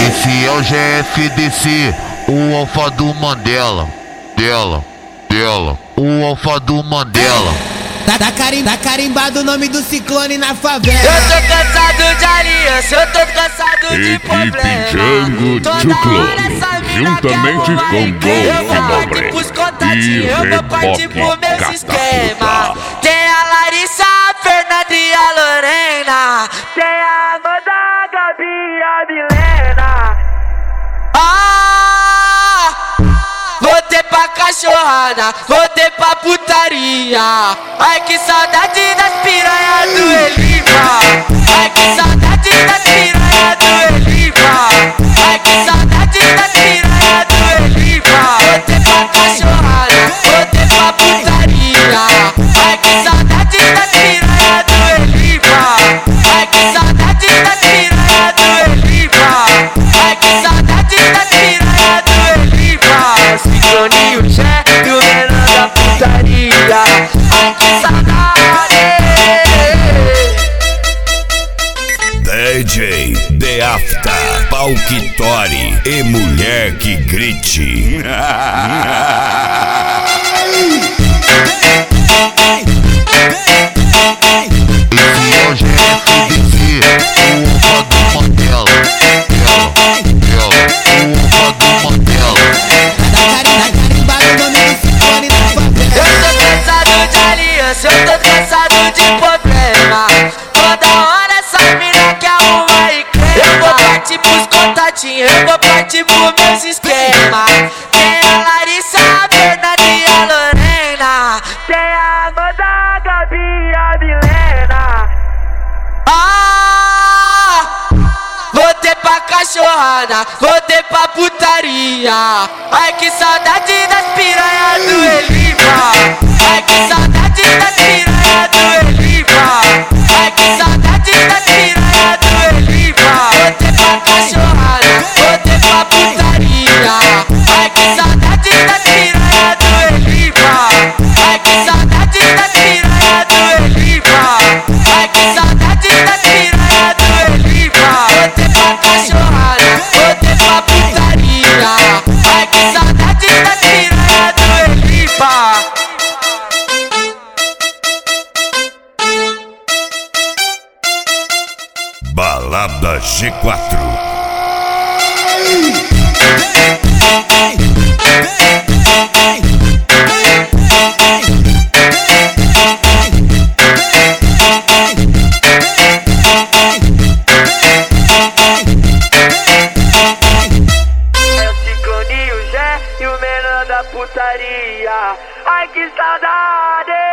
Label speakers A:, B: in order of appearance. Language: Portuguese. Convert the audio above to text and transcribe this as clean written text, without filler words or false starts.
A: Esse é o GFDC, o alfa do Mandela. O alfa do Mandela.
B: Tá carimbado o nome do ciclone na favela.
C: Eu tô cansado de aliança, eu tô cansado de problema.
D: Django Ciclone, juntamente com Golf Nobre e Reboque Catapulta.
C: Tem a Larissa, a Fernanda e a Lorena. Tem a Amanda, a Gabi e a Milena. Voltei pra cachorrada, voltei pra putaria. Ai que saudade das piranhas do Elipa. Ai que saudade das piranhas do Elipa. Ai que saudade das piranhas do Elipa. Voltei pra cachorrada, voltei pra putaria. Ai que saudade das piranhas do Elipa. Ai que saudade das piranhas do Elipa. Ai que saudade das piranhas do Elipa. Ciclone, o Jé e o menor da putaria. Ai que saudade.
D: DJ The After, Palquitori e Mulher que Grite.
A: Esse é o GFDC, o alfa do Mandela. O alfa do Mandela.
B: Tá carimbado o nome do ciclone na favela.
C: Eu tô cansado de aliança, eu tô cansado de problema. Toda hora essa mina quer arrumar e crema. Eu vou partir pros contatinhos, eu vou partir pros meus esquemas. Tem a Larissa, a Fernanda e a Lorena. Tem a Amanda, a Gabi e a Milena. Voltei pra cachorrada, voltei pra putaria. Ai que saudade das piranhas do Elipa. Ai que saudade das piranhas do Elipa. Ai que saudade das piranhas do Elipa. Voltei pra cachorrada, voltei pra putaria. Ai que saudade das piranhas do Elipa. Ai que saudade das piranhas do Elipa. Ai que saudade das piranhas do Elipa. Voltei pra cachorrada, voltei pra putaria. Ai que saudade das piranhas do Elipa.
D: Balada G4.
C: É o Ciclone, o Jé e o menor da putaria. Ai que saudade.